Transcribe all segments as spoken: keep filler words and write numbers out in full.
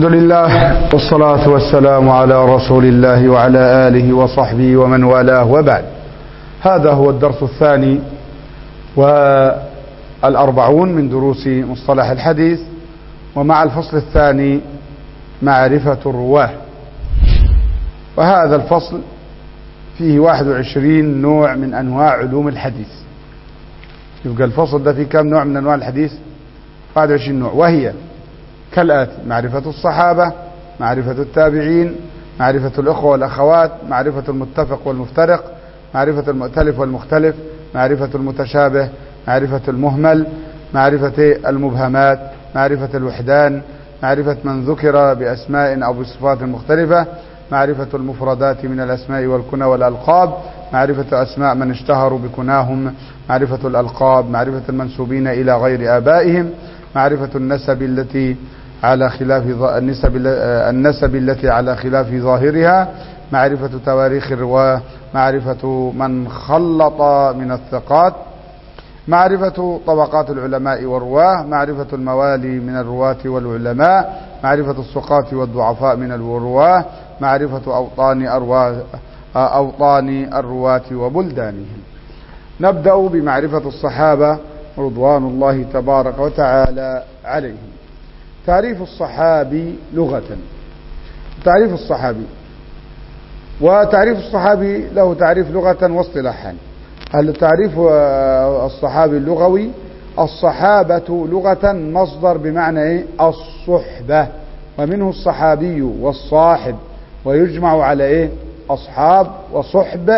لله والصلاة والسلام على رسول الله وعلى آله وصحبه ومن والاه، وبعد. هذا هو الدرس الثاني والأربعون من دروس مصطلح الحديث، ومع الفصل الثاني معرفة الرواه. وهذا الفصل فيه واحد وعشرين نوع من أنواع علوم الحديث. يبقى الفصل ده فيه كم نوع من أنواع الحديث؟ واحد وعشرين نوع، وهي كالآتي: معرفة الصحابة، معرفة التابعين، معرفة الأخوة والأخوات، معرفة المتفق والمفترق، معرفة المؤتلف والمختلف، معرفة المتشابه، معرفة المهمل، معرفة المبهمات، معرفة الوحدان، معرفة من ذكر بأسماء أو بصفات مختلفة، معرفة المفردات من الأسماء والكنى والألقاب، معرفة أسماء من اشتهروا بكناهم، معرفة الألقاب، معرفة المنسوبين إلى غير آبائهم، معرفة النسب التي على خلاف النسب النسب التي على خلاف ظاهرها، معرفة تواريخ الرواة، معرفة من خلط من الثقات، معرفة طبقات العلماء والرواه، معرفة الموالي من الرواة والعلماء، معرفة الثقات والضعفاء من الرواه، معرفة أوطان أرواه أوطان الرواة وبلدانهم. نبدأ بمعرفة الصحابة رضوان الله تبارك وتعالى عليهم. تعريف الصحابي لغة. تعريف الصحابي، وتعريف الصحابي له تعريف لغة واصطلاحا. التعريف الصحابي اللغوي: الصحابة لغة مصدر بمعنى ايه؟ الصحبة، ومنه الصحابي والصاحب، ويجمع على ايه؟ أصحاب وصحب،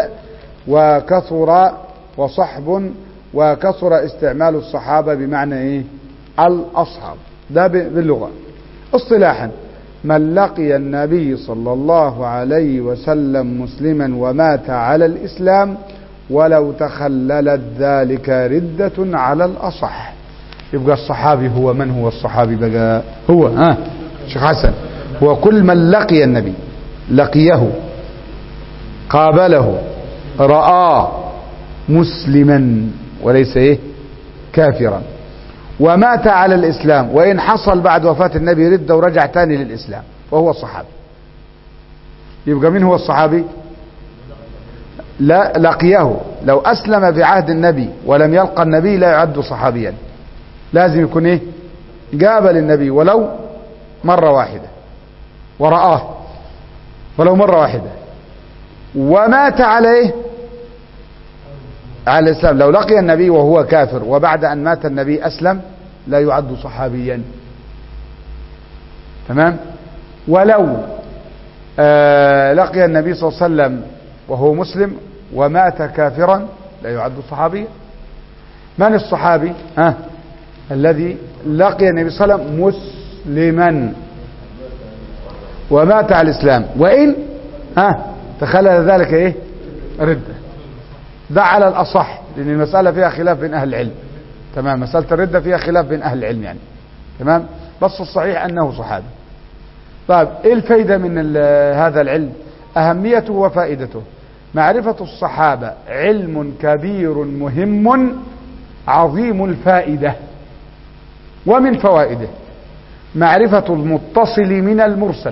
وكثر وصحب، وكثر استعمال الصحابة بمعنى ايه؟ الأصحاب. ده باللغة. اصطلاحا: من لقي النبي صلى الله عليه وسلم مسلما ومات على الإسلام ولو تخللت ذلك ردة على الأصح. يبقى الصحابي هو من هو الصحابي بقى؟ هو ها شيخ حسن، هو كل من لقي النبي، لقيه، قابله، رآه مسلما وليس ايه؟ كافرا، ومات على الإسلام، وإن حصل بعد وفاة النبي ردة ورجع تاني للإسلام، وهو الصحابي. يبقى من هو الصحابي؟ لا لقيه، لو أسلم في عهد النبي ولم يلقى النبي لا يعد صحابيا، لازم يكون ايه؟ قابل النبي ولو مرة واحدة، ورآه ولو مرة واحدة، ومات عليه على الإسلام. لو لقي النبي وهو كافر وبعد أن مات النبي أسلم لا يعد صحابيا. تمام؟ ولو آه لقي النبي صلى الله عليه وسلم وهو مسلم ومات كافرا لا يعد صحابيا. من الصحابي؟ ها الذي لقي النبي صلى الله عليه وسلم مسلما ومات على الإسلام، وإن ها تخلل ذلك ايه؟ ردة. ده على الأصح، لأن المسألة فيها خلاف بين أهل العلم. تمام؟ مسألة الردة فيها خلاف بين أهل العلم يعني. تمام؟ بس الصحيح أنه صحابي. طيب إيه الفايدة من هذا العلم؟ أهميته وفائدته: معرفة الصحابة علم كبير مهم عظيم الفائدة. ومن فوائده معرفة المتصل من المرسل.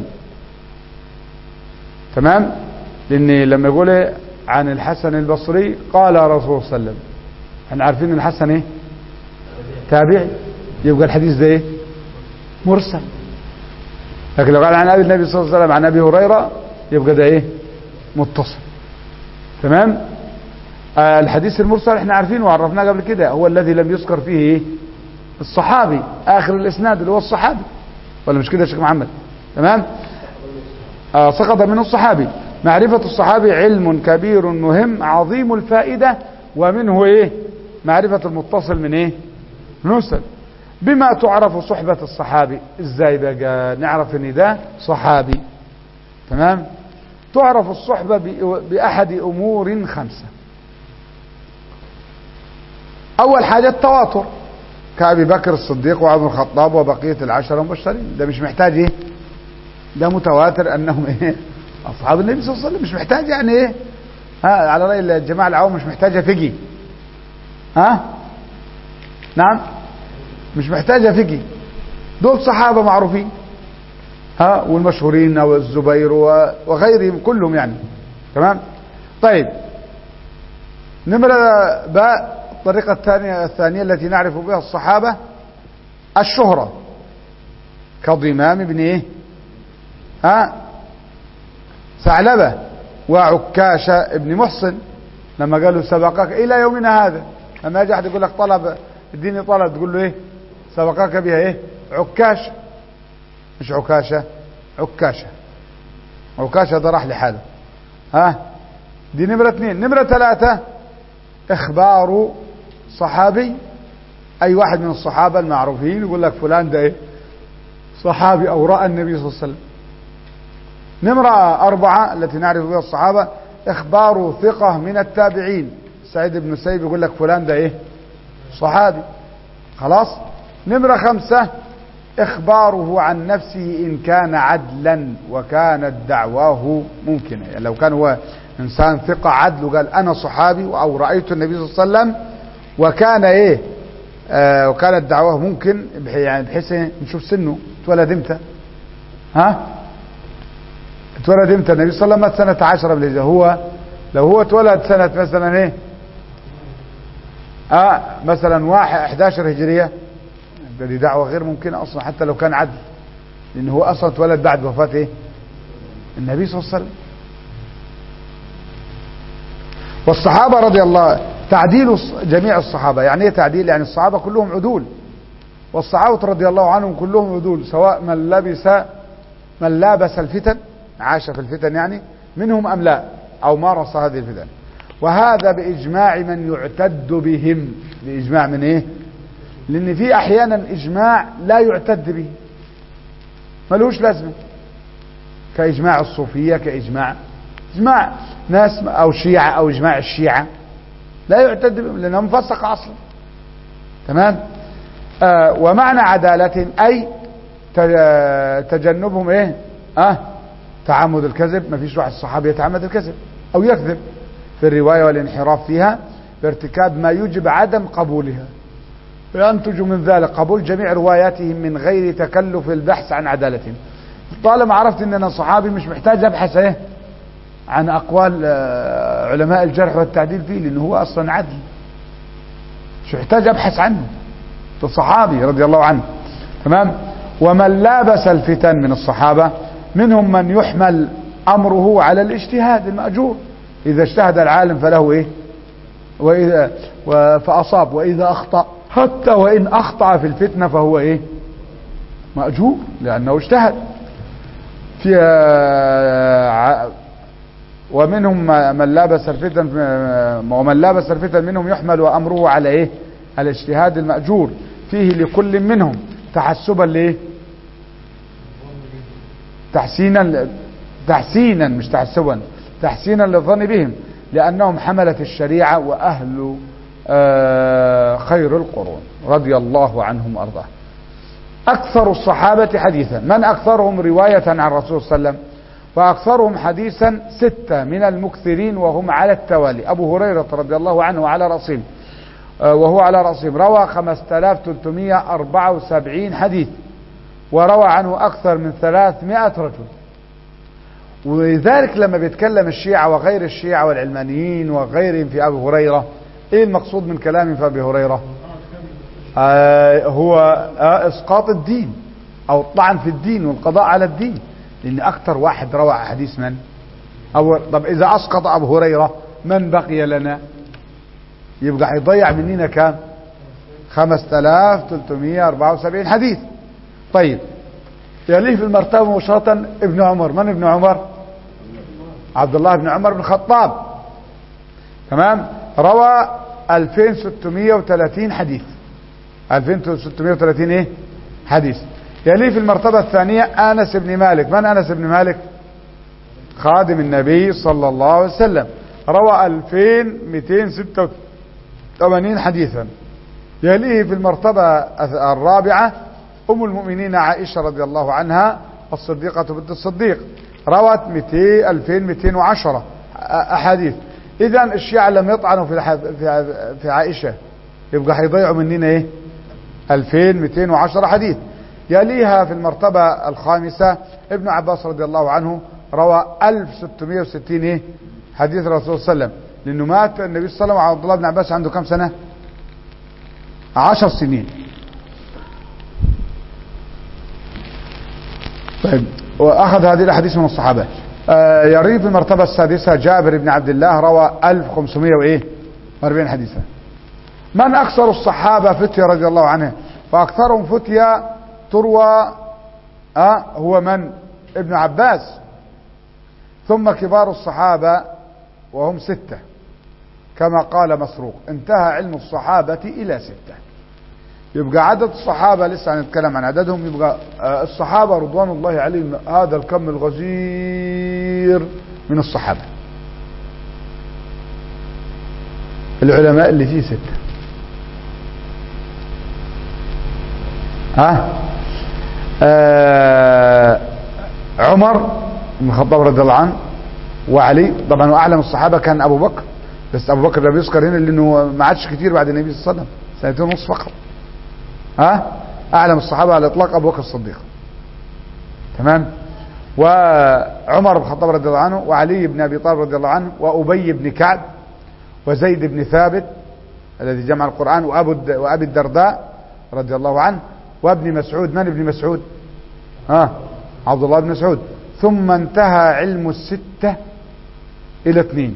تمام؟ لأن لما يقول عن الحسن البصري قال رسول الله صلى الله عليه وسلم، احنا عارفين ان الحسن ايه؟ تابعي، يبقى الحديث ده ايه؟ مرسل. لكن لو قال عن ابي النبي صلى الله عليه وسلم عن ابي هريره يبقى ده ايه؟ متصل. تمام؟ آه الحديث المرسل احنا عارفينه وعرفناه قبل كده، هو الذي لم يذكر فيه ايه؟ الصحابي، اخر الاسناد اللي هو الصحابي، ولا مش كده يا شيخ محمد؟ تمام؟ آه سقط منه الصحابي. معرفة الصحابي علم كبير مهم عظيم الفائدة، ومنه ايه؟ معرفة المتصل من ايه؟ مرسل. بما تعرف صحبة الصحابي. ازاي بقى نعرف ان ده صحابي؟ تمام؟ تعرف الصحبة بأحد امور خمسة. اول حاجة التواتر، كأبي بكر الصديق وعمر الخطاب وبقية العشرة المبشرين. ده مش محتاج ايه؟ ده متواتر انهم ايه؟ أصحاب النبي صلى الله عليه وسلم. مش محتاج يعني ايه؟ ها على رأي الجماعة العوام مش محتاجة فقه. ها نعم مش محتاجة فقه، دول صحابة معروفين. ها والمشهورين والزبير وغيرهم كلهم يعني. تمام. طيب نمرة باء الطريقة الثانية الثانية التي نعرف بها الصحابة الشهرة كضمام بن ايه ها ثعلبة وعكاشة ابن محصن لما قالوا سبقك الى يومنا هذا، لما يجي احد يقول لك طلب اديني طلب تقول له ايه سبقك بها ايه عكاشة، مش عكاشة عكاشة، عكاشة ده راح لحاله. ها دي نمرة اثنين. نمرة ثلاثة اخبار صحابي، اي واحد من الصحابة المعروفين يقول لك فلان ده ايه صحابي او رأى النبي صلى الله عليه وسلم. نمرة أربعة التي نعرف بها الصحابة اخبار ثقة من التابعين، سعيد بن سيب يقول لك فلان ده ايه صحابي خلاص. نمرة خمسة اخباره عن نفسه ان كان عدلا وكانت دعواه ممكنة، يعني لو كان هو انسان ثقة عدل وقال انا صحابي او رأيت النبي صلى الله عليه وسلم وكان ايه آه وكانت دعواه ممكن، يعني بحيث نشوف سنه اتولد امتى. ها اتولد امتى النبي صلى الله عليه وسلم؟ مات سنة عشرة بالهجرة، هو لو هو اتولد سنة مثلا ايه اه مثلا واحد احد عشر هجرية، دي دعوة غير ممكنة اصلا حتى لو كان عدل، لان هو اصلا اتولد بعد وفاة ايه النبي صلى الله عليه وسلم. والصحابة رضي الله تعديل جميع الصحابة، يعني ايه تعديل؟ يعني الصحابة كلهم عدول، والصحابة رضي الله عنهم كلهم عدول، سواء من لبس من لابس الفتن عاش في الفتن يعني منهم ام لا او مارس هذه الفتن، وهذا باجماع من يعتد بهم. باجماع من ايه؟ لان في احيانا اجماع لا يعتد به ملوش لازمه، كاجماع الصوفيه، كاجماع اجماع ناس او شيعه او اجماع الشيعه لا يعتد بهم لانهم مفسق اصلا. تمام. آه ومعنى عدالتهم اي تجنبهم ايه اه تعمد الكذب، ما فيش واحد صحابي يتعمد الكذب او يكذب في الروايه والانحراف فيها بارتكاب ما يجب عدم قبولها، وينتج من ذلك قبول جميع رواياتهم من غير تكلف البحث عن عدالتهم. طالما عرفت ان انا صحابي مش محتاج ابحث ايه عن اقوال علماء الجرح والتعديل فيه، لانه هو اصلا عدل، مش محتاج ابحث عنه، ده صحابي رضي الله عنه. تمام. ومن لابس الفتن من الصحابة منهم من يحمل امره على الاجتهاد المأجور، اذا اجتهد العالم فله ايه واذا فاصاب واذا اخطأ حتى وان اخطأ في الفتنة فهو ايه مأجور لانه اجتهد في. ومنهم من لابس الفتن ومن لابس الفتن منهم يحمل امره على ايه الاجتهاد المأجور فيه لكل منهم تحسبا لايه تحسينا تحسينا مش تحسبا تحسينا للظن بهم، لانهم حملة الشريعة واهل آه خير القرون رضي الله عنهم وارضاه. اكثر الصحابة حديثا، من اكثرهم رواية عن الرسول صلى الله عليه وسلم واكثرهم حديثا ستة من المكثرين وهم على التوالي. ابو هريرة رضي الله عنه على رأسهم آه وهو على رأسهم روى خمسة آلاف وثلاثمائة وأربعة وسبعين حديث، وروى عنه أكثر من ثلاثمائة رجل. ولذلك لما بيتكلم الشيعة وغير الشيعة والعلمانيين وغيرهم في أبي هريرة، إيه المقصود من كلامهم في أبي هريرة؟ آه هو آه إسقاط الدين أو الطعن في الدين والقضاء على الدين، لأن أكثر واحد روى حديث من؟ أو طب إذا أسقط أبو هريرة من بقي لنا؟ يبقى هيضيع مننا كام؟ خمسة آلاف وثلاثمائة وأربعة وسبعين حديث. طيب يليه في المرتبة مباشرة ابن عمر. من ابن عمر؟ عبد الله بن عمر بن الخطاب. تمام. روى ألفين وستمائة وثلاثين حديث، ألفين وستمائة وثلاثين ايه حديث. يليه في المرتبة الثانية أنس بن مالك. من أنس بن مالك؟ خادم النبي صلى الله عليه وسلم، روى ألفين ومئتين وستة وثمانين حديثا. يليه في المرتبة الرابعة أم المؤمنين عائشة رضي الله عنها الصديقة بنت الصديق، روت ألفين ومئتين وعشرة أحاديث. إذا الشيعة لم يطعنوا في في عائشة، يبقى هيضيعوا مننا إيه ألفين ومئتين وعشرة حديث. يليها في المرتبة الخامسة ابن عباس رضي الله عنه، روى ألف وستمائة وستين إيه حديث الرسول صلى الله عليه وسلم، لأنه مات النبي صلى الله عليه وسلم وعبد الله بن عباس عنده كم سنة؟ عشر سنين. طيب، وأخذ هذه الأحاديث من الصحابة. آه يروي في المرتبة السادسة جابر بن عبد الله، روى ألف وخمسمائة وأربعين حديثا. من أكثر الصحابة فتية رضي الله عنه؟ فأكثرهم فتية تروى آه هو من؟ ابن عباس، ثم كبار الصحابة وهم ستة كما قال مسروق، انتهى علم الصحابة إلى ستة. يبقى عدد الصحابة لسه هنتكلم عن عددهم. يبقى آه الصحابة رضوان الله عليهم هذا الكم الغزير من الصحابة. العلماء اللي فيه ستة. ها آه عمر بن الخطاب رضي الله عنه وعلي. طبعا واعلم الصحابه كان ابو بكر، بس ابو بكر ده بيذكر هنا لانه ما عادش كتير بعد النبي صلى الله عليه وسلم، سنتين ونص فقط. ها اعلم الصحابه على الاطلاق ابو بكر الصديق، تمام. وعمر بن الخطاب رضي الله عنه، وعلي بن ابي طالب رضي الله عنه، وابي بن كعب، وزيد بن ثابت الذي جمع القران، وابو وابي الدرداء رضي الله عنه، وابن مسعود. من ابن مسعود؟ ها عبد الله بن مسعود. ثم انتهى علم الستة إلى اثنين،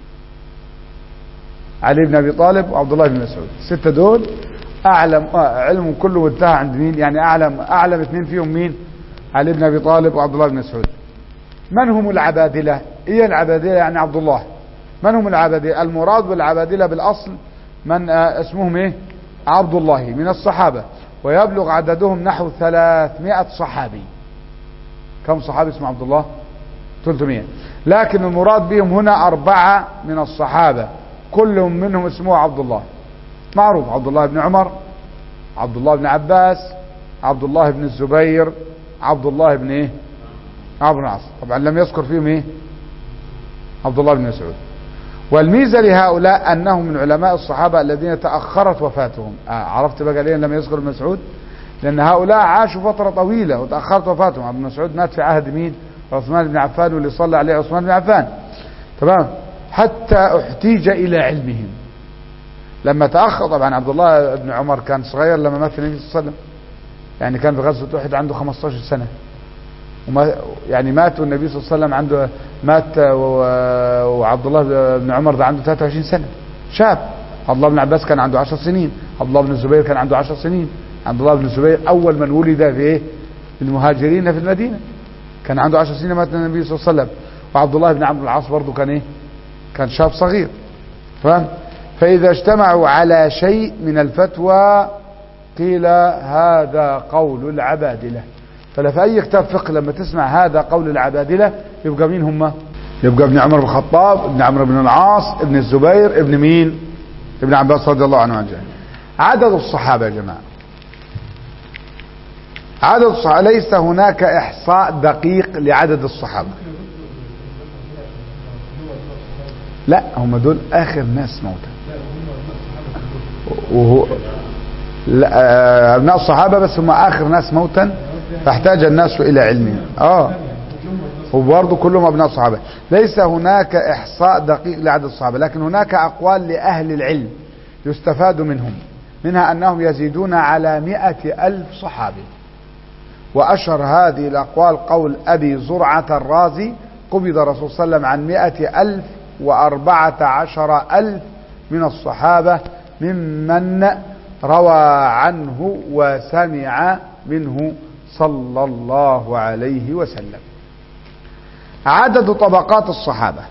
علي بن أبي طالب وعبد الله بن مسعود. الستة دول أعلم علم كله انتهى عند مين؟ يعني أعلم أعلم اثنين فيهم مين؟ علي بن أبي طالب وعبد الله بن مسعود. من هم العبادلة؟ إيه العبادلة؟ يعني عبد الله. من هم العبادلة؟ المراد بالعبادلة بالأصل من اسمهم إيه؟ عبد الله من الصحابة، ويبلغ عددهم نحو ثلاثمائة صحابي. كم صحابي اسمه عبد الله؟ ثلاثمائة. لكن المراد بهم هنا أربعة من الصحابة كلهم منهم اسمه عبد الله معروف: عبد الله بن عمر، عبد الله بن عباس، عبد الله بن الزبير، عبد الله بن ايه؟ عمرو بن العاص. طبعا لم يذكر فيهم ايه؟ عبد الله بن مسعود. والميزة لهؤلاء أنهم من علماء الصحابة الذين تأخرت وفاتهم. آه عرفت بقى ليه لم يذكر ابن مسعود؟ لأن هؤلاء عاشوا فترة طويلة وتأخرت وفاتهم. ابن مسعود مات في عهد مين؟ عثمان بن عفان، واللي صلى عليه عثمان بن عفان، تمام. حتى احتيج إلى علمهم لما تأخر. طبعا عبد الله بن عمر كان صغير لما مات النبي صلى الله عليه وسلم، يعني كان في غزوة أحد عنده خمسة عشر سنة، وما يعني مات والنبي صلى الله عليه وسلم عنده مات، وعبد الله بن عمر ده عنده ثلاثة وعشرين سنة، شاب. عبد الله بن عباس كان عنده عشر سنين، عبد الله بن الزبير كان عنده عشر سنين. عبد الله بن الزبير أول من ولد في إيه؟ المهاجرين في المدينة، كان عنده عشر سنين مات النبي صلى الله عليه وسلم. وعبد الله بن عمرو بن العاص برضه كان إيه؟ كان شاب صغير، فاهم؟ فإذا اجتمعوا على شيء من الفتوى قيل هذا قول العبادلة. فلا في أي كتاب فقه لما تسمع هذا قول العبادلة يبقى مين هم؟ يبقى ابن عمر بن الخطاب، ابن عمرو بن العاص، ابن الزبير، ابن مين؟ ابن عباس رضي الله عنه وعنه. عدد الصحابة يا جماعة، عدد الصحابة ليس هناك إحصاء دقيق لعدد الصحابة. لا، هم دول آخر ناس موتا، وهو لا ابناء الصحابة بس هم آخر ناس موتا، فاحتاج الناس إلى علمهم. اه وبرضه كلهم ابناء الصحابة. ليس هناك إحصاء دقيق لعدد الصحابة، لكن هناك أقوال لأهل العلم يستفاد منهم، منها أنهم يزيدون على مئة ألف صحابي. وأشهر هذه الأقوال قول أبي زرعة الرازي: قبض الرسول صلى الله عليه وسلم عن مئة ألف وأربعة عشر ألف من الصحابة ممن روى عنه وسمع منه صلى الله عليه وسلم. عدد طبقات الصحابة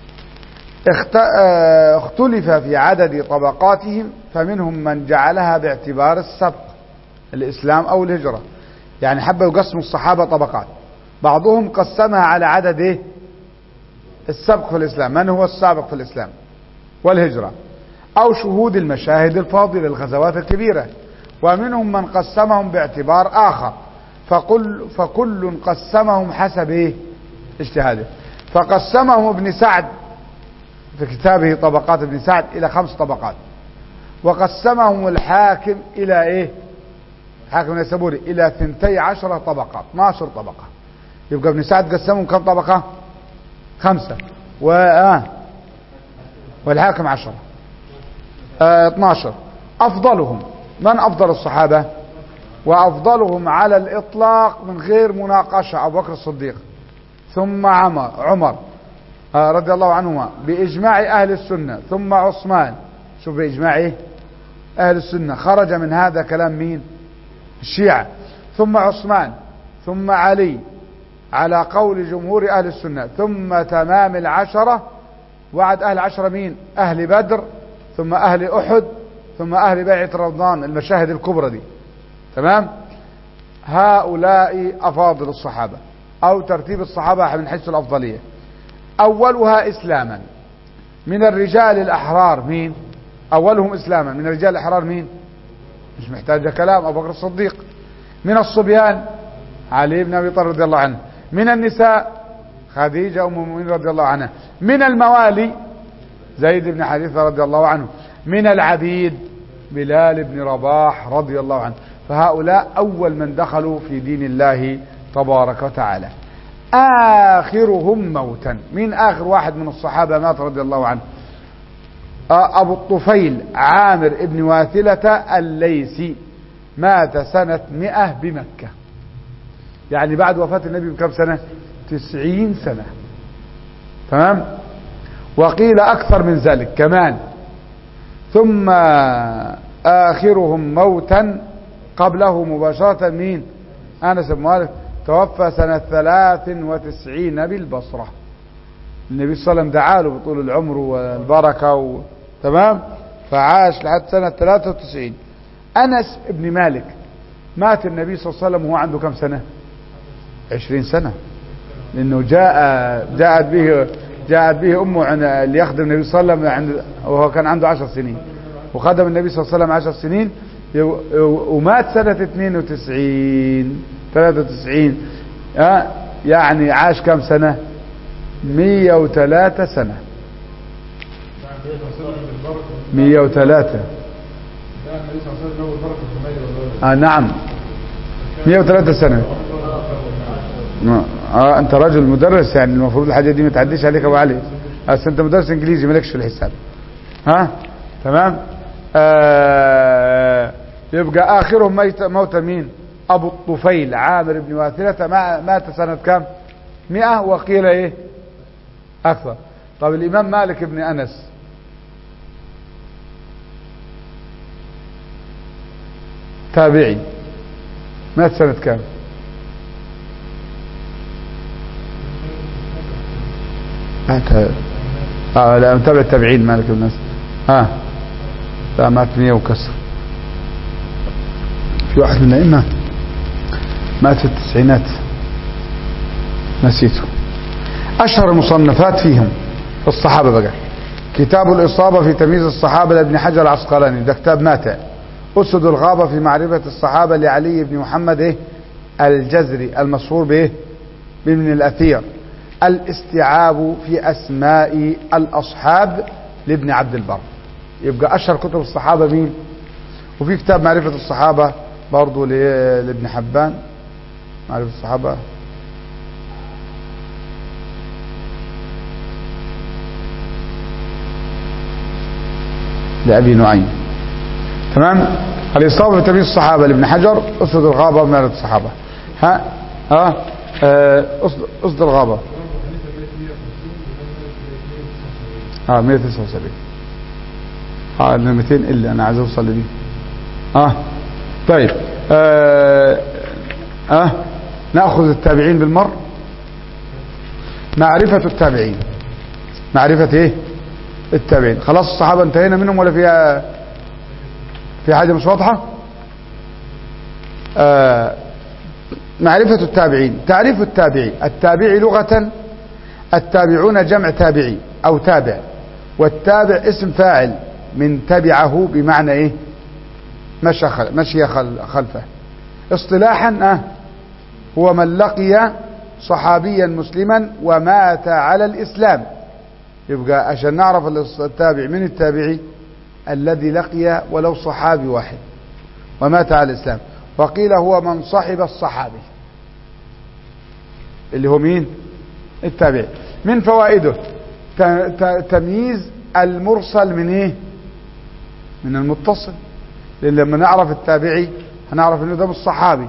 اختلف في عدد طبقاتهم، فمنهم من جعلها باعتبار السبق، الإسلام أو الهجرة، يعني حبوا يقسموا الصحابة طبقات. بعضهم قسمها على عدد ايه؟ السبق في الإسلام، من هو السابق في الإسلام والهجرة، أو شهود المشاهد الفاضلة الغزوات الكبيرة. ومنهم من قسمهم باعتبار آخر، فكل, فكل قسمهم حسب ايه؟ اجتهاده. فقسمهم ابن سعد في كتابه طبقات ابن سعد إلى خمس طبقات، وقسمهم الحاكم إلى ايه؟ حاكم النيسابوري إلى ثنتي عشرة طبقة، اثناشر طبقة. يبقى ابن سعد قسمهم كم طبقة؟ خمسة. و آه والحاكم عشرة، آه اثناشر. أفضلهم من أفضل الصحابة؟ وأفضلهم على الإطلاق من غير مناقشة أبو بكر الصديق، ثم عمر عمر آه رضي الله عنهما بإجماع أهل السنة، ثم عثمان. شوف بإجماع إيه؟ أهل السنة، خرج من هذا كلام مين؟ الشيعة. ثم عثمان، ثم علي على قول جمهور أهل السنة، ثم تمام العشرة. وعد أهل العشرة مين؟ أهل بدر، ثم أهل أحد، ثم أهل بيعة رمضان، المشاهد الكبرى دي. تمام؟ هؤلاء أفاضل الصحابة، أو ترتيب الصحابة من حيث الأفضلية. أولها إسلاما من الرجال الأحرار مين؟ أولهم إسلاما من الرجال الأحرار مين؟ مش محتاج كلام، أبو بكر الصديق. من الصبيان علي بن أبي طالب رضي الله عنه. من النساء خديجة أم المؤمنين رضي الله عنها. من الموالي زيد بن حارثة رضي الله عنه. من العبيد بلال بن رباح رضي الله عنه. فهؤلاء أول من دخلوا في دين الله تبارك وتعالى. آخرهم موتا، من آخر واحد من الصحابة مات رضي الله عنه؟ أبو الطفيل عامر ابن واثلة الليثي، مات سنة مئة بمكة، يعني بعد وفاة النبي بكم سنة؟ تسعين سنة. تمام؟ وقيل أكثر من ذلك كمان. ثم آخرهم موتا قبله مباشرة مين؟ أنس بن مالك، توفى سنة ثلاث وتسعين بالبصرة. النبي صلى الله عليه وسلم دعا له بطول العمر والبركة و... تمام؟ فعاش لحد سنة ثلاثة وتسعين. أنس بن مالك مات النبي صلى الله عليه وسلم وهو عنده كم سنة؟ عشرين سنة، لأنه جاء جاءت به جاءت به أمه اللي يخدم النبي صلى الله عليه وسلم عند وهو كان عنده عشر سنين، وخدم النبي صلى الله عليه وسلم عشر سنين، ومات سنة اثنين وتسعين ثلاثة وتسعين. آه يعني عاش كم سنة؟ مية وثلاثة سنة. مية وثلاثة. آه نعم، مية وثلاثة سنة. آه أنت رجل مدرس، يعني المفروض الحاجة دي ما تعديش عليك أبو علي، بس أنت مدرس إنجليزي مالكش في الحساب. ها تمام؟ آه يبقى آخرهم موت مين؟ أبو الطفيل عامر بن واثلة، مات سنة كم؟ مئة، وقيل إيه أكثر. طب الإمام مالك بن أنس تابعي، مات سنة كم؟ مات اه لا متابع التابعين مالك بن أنس. اه لا مات مئة وكسر. في واحد من الأئمة مات في التسعينات نسيته. أشهر المصنفات فيهم الصحابة بقى: كتاب الإصابة في تمييز الصحابة لابن حجر العسقلاني، ده كتاب ماتع. أسد الغابة في معرفة الصحابة لعلي بن محمد إيه الجزري المشهور به بابن الأثير. الاستيعاب في أسماء الأصحاب لابن عبد البر. يبقى أشهر كتب الصحابة مين؟ وفي كتاب معرفة الصحابة برضو لابن حبان، معرفة الصحابة. لأبي نعيم. تمام؟ الإصابة في تمييز الصحابة لابن حجر. أسد الغابة معرفة الصحابة. ها ها آه أسد الغابة اه مئة وتسعة وسبعين. اه ال مئتين الا انا عايز اوصل لدي. اه طيب اه, آه. ناخذ التابعين بالمر. معرفة التابعين، معرفة ايه التابعين. خلاص الصحابة انتهينا منهم ولا فيها في حاجة مش واضحة؟ آه. معرفة التابعين. تعريف التابعي: التابعي لغة التابعون جمع تابعي أو تابع، والتابع اسم فاعل من تبعه بمعنى إيه؟ مشى خل... مشي خل... خلفه. اصطلاحا آه هو من لقي صحابيا مسلما ومات على الإسلام. يبقى عشان نعرف التابع من التابعي الذي لقي ولو صحابي واحد ومات على الإسلام. وقيل هو من صحب الصحابي اللي هو مين؟ التابعي. من فوائده تمييز المرسل من ايه؟ من المتصل، لان لما نعرف التابعي هنعرف انه ده مش صحابي.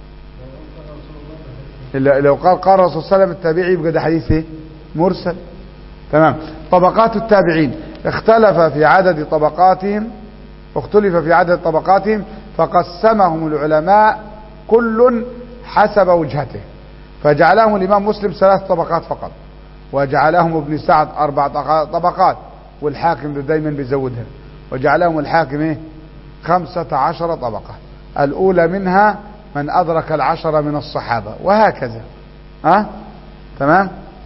لو قال قال الرسول صلى الله عليه وسلم التابعي يبقى ده حديث ايه؟ مرسل. تمام. طبقات التابعين اختلف في عدد طبقاتهم اختلف في عدد طبقاتهم فقسمهم العلماء كل حسب وجهته، فجعلهم الإمام مسلم ثلاث طبقات فقط، وجعلهم ابن سعد أربع طبقات، والحاكم دايما بيزودها، وجعلهم الحاكم ايه؟ خمسة عشر طبقة. الأولى منها من أدرك العشرة من الصحابة، وهكذا. أه؟ تمام.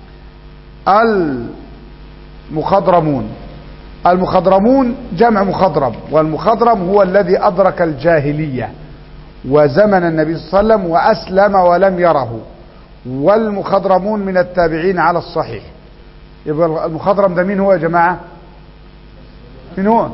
المخضرمون المخضرمون جمع مخضرم، والمخضرم هو الذي أدرك الجاهلية وزمن النبي صلى الله عليه وسلم وأسلم ولم يره، والمخضرمون من التابعين على الصحيح. يبقى المخضرم ده مين هو يا جماعة؟ مين هو؟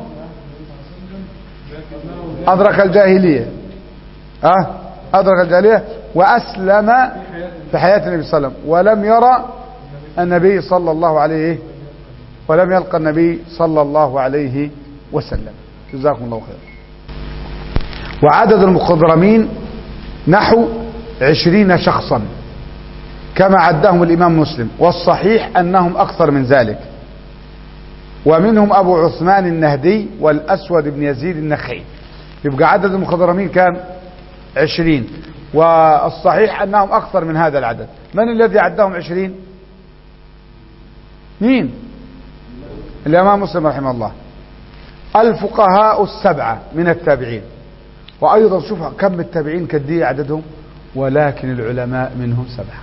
أدرك الجاهلية أه؟ أدرك الجاهلية وأسلم في حياة النبي صلى الله عليه وسلم ولم يرى النبي صلى الله عليه ولم يلقى النبي صلى الله عليه وسلم. جزاكم الله خير. وعدد المخضرمين نحو عشرين شخصا كما عدهم الإمام مسلم، والصحيح أنهم أكثر من ذلك، ومنهم أبو عثمان النهدي والأسود بن يزيد النخعي. يبقى عدد المخضرمين كام؟ عشرين، والصحيح أنهم أكثر من هذا العدد. من الذي عدهم عشرين؟ مين؟ الإمام مسلم رحمه الله. الفقهاء السبعة من التابعين، وأيضا شوف كم التابعين كدي عددهم، ولكن العلماء منهم سبعة.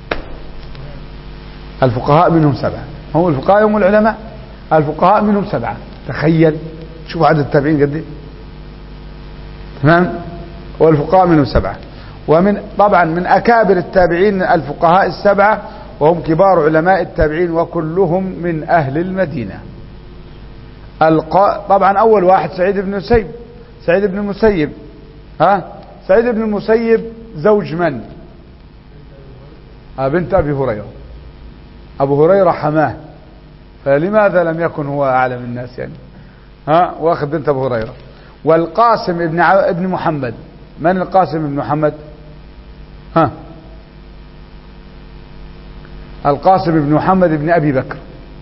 الفقهاء منهم سبعة، هم الفقهاء هم العلماء، الفقهاء منهم سبعة. تخيل شوف عدد التابعين قد ايه. تمام. والفقهاء منهم سبعة. ومن طبعا من أكابر التابعين الفقهاء السبعة، وهم كبار علماء التابعين وكلهم من أهل المدينة. الق... طبعا أول واحد سعيد بن المسيب. سعيد بن المسيب ها سعيد بن المسيب زوج من؟ بنت أبي هريرة. أبو هريرة حماه، فلماذا لم يكن هو أعلم الناس يعني؟ ها واخذ بنت أبو هريرة. والقاسم ابن ع... ابن محمد. من القاسم ابن محمد؟ ها القاسم ابن محمد ابن أبي بكر.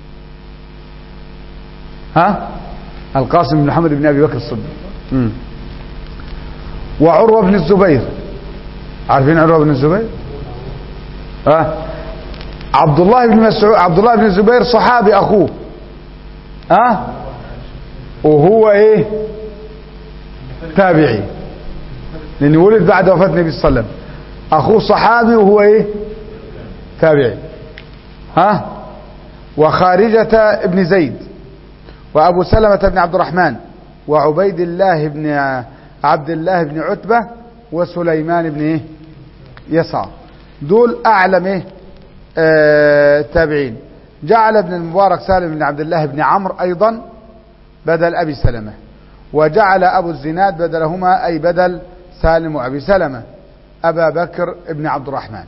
ها القاسم بن محمد بن أبي بكر الصديق. وعروة بن الزبير. عارفين عروة بن الزبير؟ ها عبد الله بن مسعود. عبد الله بن الزبير صحابي أخوه، ها وهو ايه؟ تابعي، لأنه ولد بعد وفاة النبي صلى الله عليه وسلم. أخوه صحابي وهو ايه؟ تابعي. ها وخارجة ابن زيد، وأبو سلمة بن عبد الرحمن، وعبيد الله بن عبد الله بن عتبة، وسليمان بن ايه؟ يسار. دول أعلم ايه؟ آه تابعين. جعل ابن المبارك سالم بن عبد الله بن عمرو أيضا بدل أبي سلمة، وجعل أبو الزناد بدلهما أي بدل سالم وأبي سلمة أبا بكر ابن عبد الرحمن.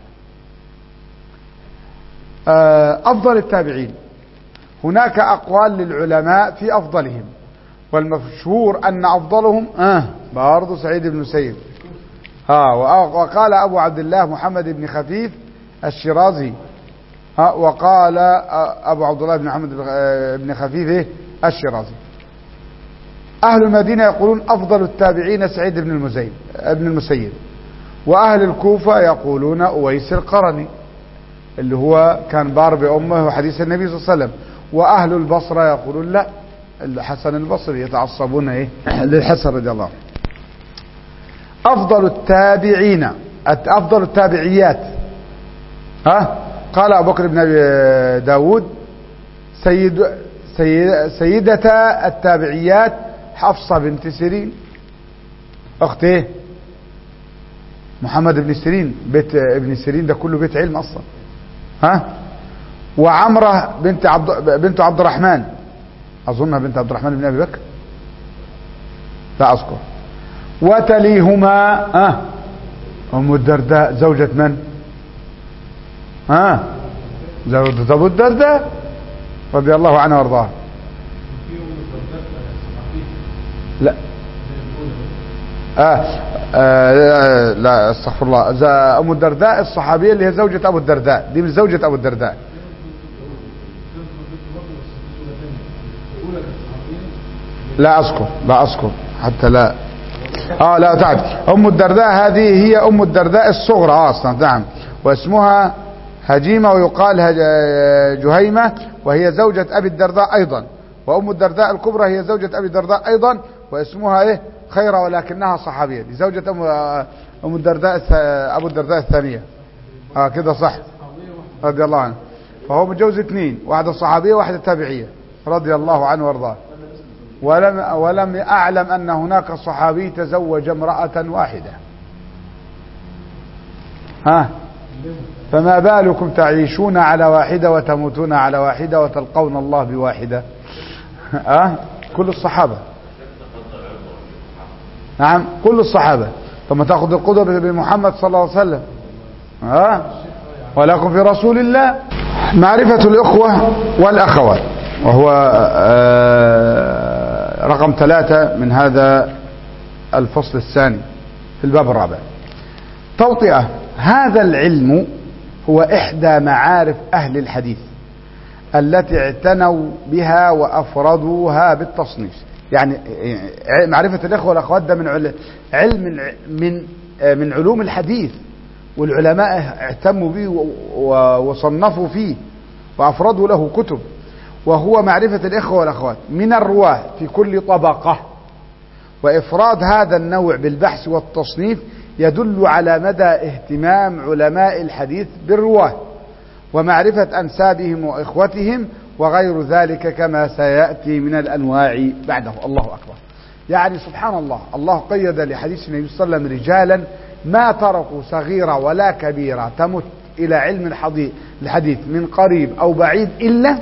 آه أفضل التابعين، هناك أقوال للعلماء في أفضلهم، والمشهور أن أفضلهم آه برضو سعيد بن مسيب. آه وقال أبو عبد الله محمد بن خفيف الشيرازي. آه وقال أبو عبد الله بن محمد بن خفيف إيه؟ الشيرازي. أهل المدينة يقولون أفضل التابعين سعيد بن المسيب ابن المسيب، وأهل الكوفة يقولون أويس القرني اللي هو كان بار بأمه وحديث النبي صلى الله عليه وسلم. وأهل البصرة يقولون لا، الحسن البصري، يتعصبون إيه؟ للحسن رضي الله عنه. أفضل التابعين أفضل التابعيات ها قال أبو بكر بن أبي داود سيد سيد سيدة التابعيات حفصة بنت سيرين أخت إيه؟ محمد بن سيرين. بيت ابن سيرين ده كله بيت علم أصلا. ها وعمرة بنت عبد بنت عبد الرحمن، أظنها بنت عبد الرحمن بن أبي بكر، لا أذكر. وتليهما آه أم الدرداء زوجة من؟ آه زوجة أبو الدرداء رضي الله عنها وارضاها. لا آه. آه لا استغفر الله. أم الدرداء الصحابية اللي هي زوجة أبو الدرداء، دي مش زوجة أبو الدرداء. لا أذكر لا أذكر حتى لا آه لا تعرف. أم الدرداء هذه هي أم الدرداء الصغرى أصلا، نعم، واسمها هجيمة ويقال جهيمة، وهي زوجة أبي الدرداء أيضا. وأم الدرداء الكبرى هي زوجة أبي الدرداء أيضا، واسمها إيه خيرة، ولكنها صحابية. دي زوجة أم أم الدرداء أبو الدرداء الثانية. آه كده صح رضي الله عنه. فهو متجوز اثنين، واحدة صحابية وواحدة تابعية رضي الله عنه وارضاه. ولم ولم أعلم أن هناك صحابي تزوج امرأة واحدة. ها فما بالكم تعيشون على واحدة وتموتون على واحدة وتلقون الله بواحدة. ها كل الصحابة، نعم كل الصحابة. ثم تأخذ القدوة بمحمد صلى الله عليه وسلم. ها ولكم في رسول الله. معرفة الإخوة والأخوات، وهو رقم ثلاثة من هذا الفصل الثاني في الباب الرابع. توطئة. هذا العلم هو إحدى معارف أهل الحديث التي اعتنوا بها وأفردوها بالتصنيف. يعني معرفة الإخوة والأخوات ده من علم من من علوم الحديث، والعلماء اعتموا به وصنفوا فيه وأفردوا له كتب. وهو معرفة الإخوة والأخوات من الرواة في كل طبقة. وإفراد هذا النوع بالبحث والتصنيف يدل على مدى اهتمام علماء الحديث بالرواة ومعرفة أنسابهم وإخوتهم وغير ذلك كما سيأتي من الأنواع بعده. الله أكبر. يعني سبحان الله، الله قيد لحديث النبي صلى الله عليه وسلم رجالا ما تركوا صغيرة ولا كبيرة تمت إلى علم الحديث من قريب أو بعيد إلا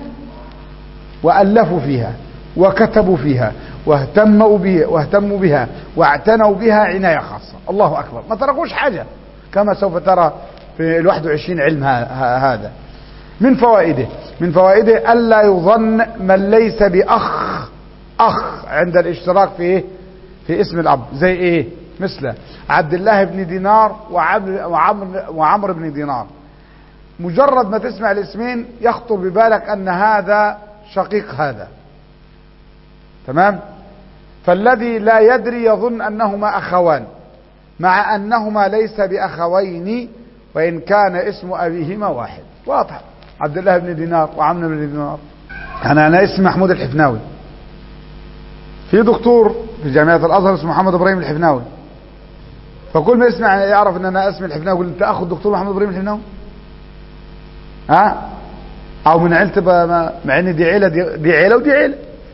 وألفوا فيها وكتبوا فيها واهتموا بها واهتموا بها واعتنوا بها عناية خاصة. الله أكبر. ما تركوش حاجة، كما سوف ترى في الواحد وعشرين علم هذا. من فوائده من فوائده ألا يظن من ليس بأخ أخ عند الاشتراك في إيه؟ في اسم الأب. زي إيه؟ مثل عبد الله بن دينار وعمر وعمر بن دينار. مجرد ما تسمع الاسمين يخطر ببالك أن هذا شقيق هذا، تمام؟ فالذي لا يدري يظن أنهما أخوان، مع أنهما ليس بأخوين وإن كان اسم أبيهما واحد. واضح. عبد الله بن دينار وعمرو بن دينار. أنا أنا اسمي محمود الحفناوي، في دكتور في جامعة الأزهر اسمه محمد إبراهيم الحفناوي، فكل ما يسمع يعرف أن أنا اسمي الحفناوي يقول أنت أخو الدكتور محمد إبراهيم الحفناوي؟ ها؟ أو من عيلة، مع إن دي عيلة دي, دي عيلة ودي عيلة.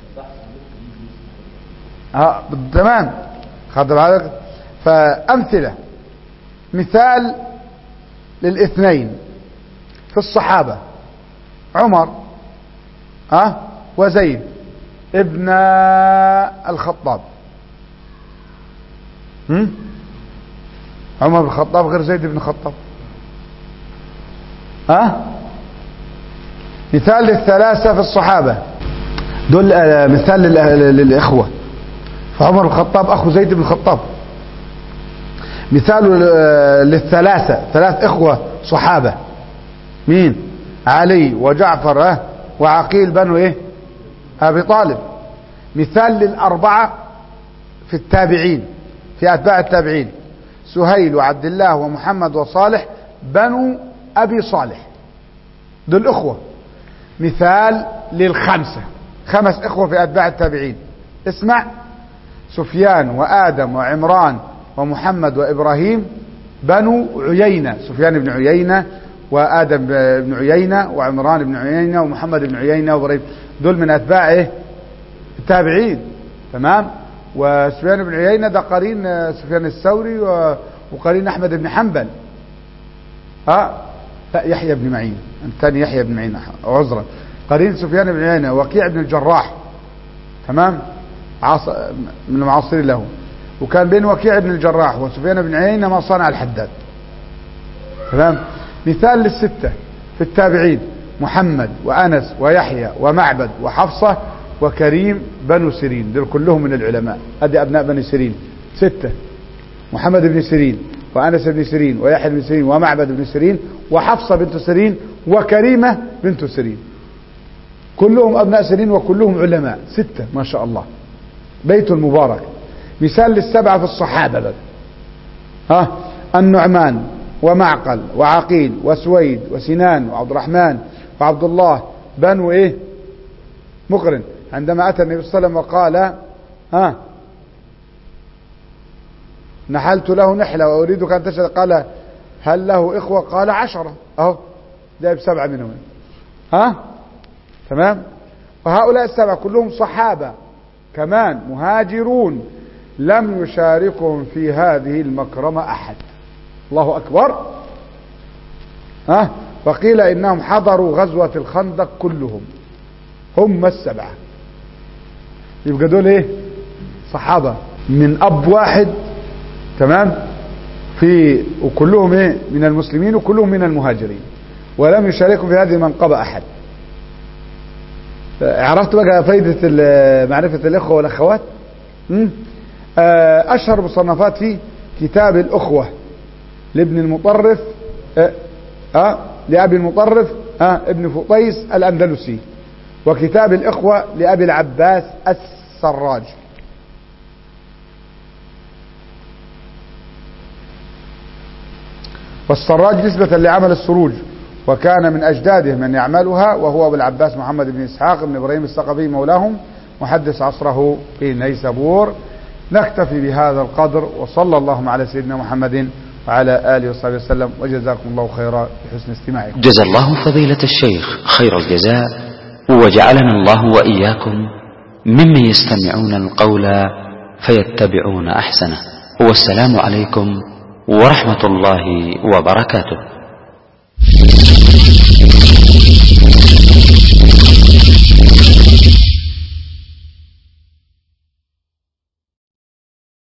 ها تمام. خد بالك. فأمثلة. مثال للاثنين في الصحابة عمر ها وزيد ابن الخطاب. هم؟ عمر بن الخطاب غير زيد بن الخطاب. ها؟ مثال للثلاثة في الصحابة دول. مثال للإخوة، فعمر بن الخطاب أخو زيد بن الخطاب. مثال للثلاثة، ثلاث إخوة صحابة. مين؟ علي وجعفر اه وعقيل بنو إيه؟ أبي طالب. مثال للأربعة في التابعين، في أتباع التابعين، سهيل وعبد الله ومحمد وصالح بنو أبي صالح، دول إخوة. مثال للخمسة، خمس إخوة في أتباع التابعين. اسمع: سفيان وآدم وعمران ومحمد وإبراهيم بنو عيينة. سفيان بن عيينة وآدم بن عيينة وعمران بن عيينة ومحمد بن عيينة وإبراهيم، دول من أتباع إيه؟ التابعين. تمام. وسفيان بن عيينة ده قرين سفيان الثوري وقرين أحمد بن حنبل. ها لا يحيى بن معين الثاني، يحيى بن معين عذرا. قرين سفيان بن عيينة وكيع بن الجراح. تمام. عص... من المعاصرين له. وكان بين وكيع بن الجراح وسفيان بن عيينة ما صنع الحداد. تمام. مثال للستة في التابعين: محمد وأنس ويحيى ومعبد وحفصة وكريم بن سيرين، دول كلهم من العلماء. أدي أبناء بني سيرين ستة: محمد بن سيرين وأنس بن سيرين ويحيى بن سيرين ومعبد بن سيرين وحفصة بنت سيرين وكريمة بنت سيرين، كلهم أبناء سيرين وكلهم علماء. ستة ما شاء الله، بيت المبارك. مثال للسبعة في الصحابة بقى: ها النعمان ومعقل وعقيل وسويد وسنان وعبد الرحمن وعبد الله بنو ايه مقرن، عندما أتى النبي صلى الله عليه وسلم وقال: ها نحلت له نحلة وأريدك أن تشهد، قال: هل له إخوة؟ قال: عشرة. أهو جايب سبعة منهم. ها تمام. وهؤلاء السبعة كلهم صحابة كمان مهاجرون، لم يشاركهم في هذه المكرمة أحد. الله أكبر. ها وقيل إنهم حضروا غزوة الخندق كلهم، هم السبعة. يبقى دول ايه؟ صحابة من أب واحد. تمام. في وكلهم ايه؟ من المسلمين وكلهم من المهاجرين، ولم يشاركوا في هذه المنقبة أحد. عرفت بقى فايدة معرفة الإخوة والأخوات. أشهر مصنفات في كتاب الأخوة لابن المطرف أه أه لأبي المطرف أه ابن فطيس الأندلسي، وكتاب الإخوة لأبي العباس السراج. والسراج نسبة لعمل السروج، وكان من أجداده من يعملها، وهو أبو العباس محمد بن إسحاق بن إبراهيم الثقفي مولاهم، محدث عصره في نيسابور. نكتفي بهذا القدر، وصلى اللهم على سيدنا محمد وعلى آله وصحبه وسلم، وجزاكم الله خيرا بحسن استماعكم. جزا الله فضيلة الشيخ خير الجزاء، وجعلنا الله وإياكم ممن يستمعون القول فيتبعون أحسنه. والسلام عليكم ورحمة الله وبركاته.